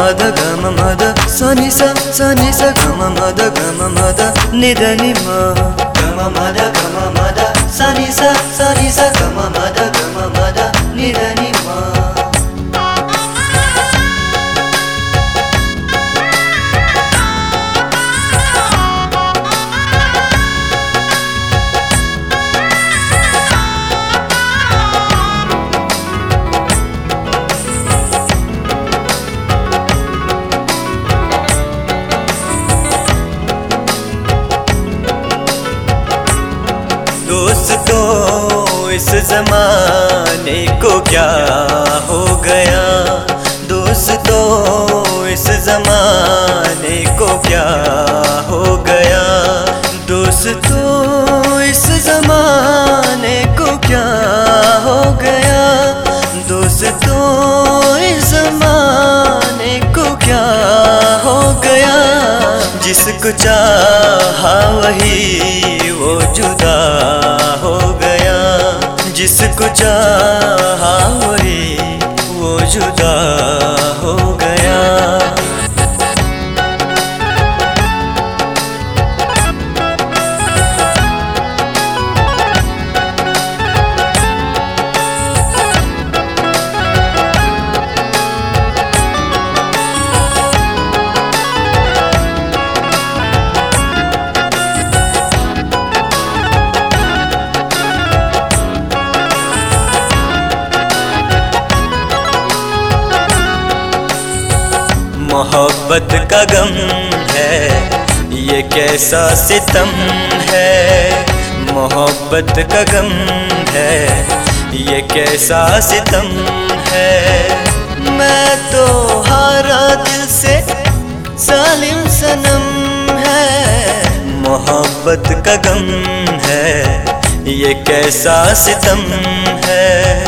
मद गम मद सनि स गम मद नि ध नि म गम मद सनि स गम मद नि ध नि म। दोस्तों इस ज़माने को क्या हो गया, दोस्तों इस ज़माने को क्या हो गया, दोस्तों इस ज़माने को क्या हो गया, दोस्तों इस ज़माने को क्या हो गया। जिसको चाहा वही वो जुदा हो गया, जिसको चाहा वही वो जुदा हो गया। मोहब्बत का गम है ये कैसा सितम है, मोहब्बत का गम है ये कैसा सितम है। मैं तो हारा दिल से जालिम सनम है, मोहब्बत का गम है ये कैसा सितम है।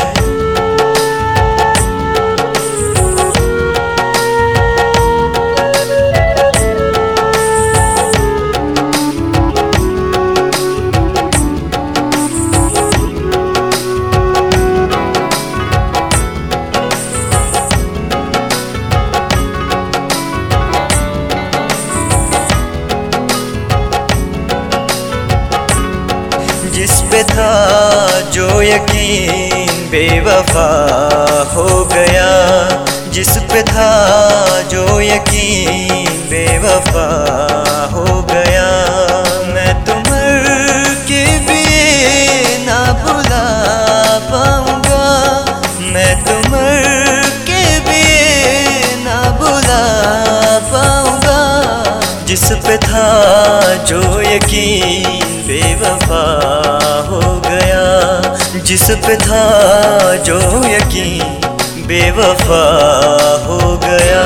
जिस पे था जो यकीन बेवफा हो गया, जिस पे था जो यकीन बेवफा हो गया। मैं तो मर के भी ना भुला पाऊंगा, मैं तो मर के भी ना भुला पाऊंगा। जिस पे था जो यकीन बेवफा हो गया, जिस पे था जो यकीन बेवफा हो गया।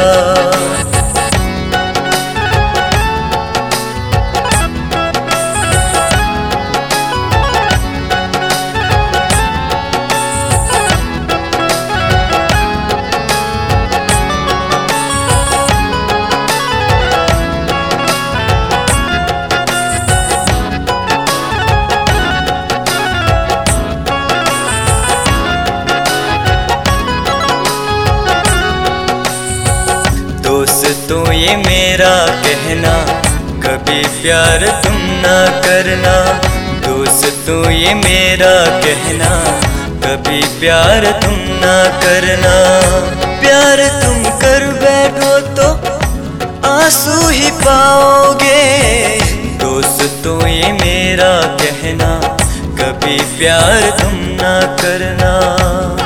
दोस्तों ये मेरा कहना कभी प्यार तुम ना करना, दोस्तों ये मेरा कहना कभी प्यार तुम ना करना। प्यार तुम कर बैठो तो आंसू ही पाओगे, दोस्तों ये मेरा कहना कभी प्यार तुम ना करना।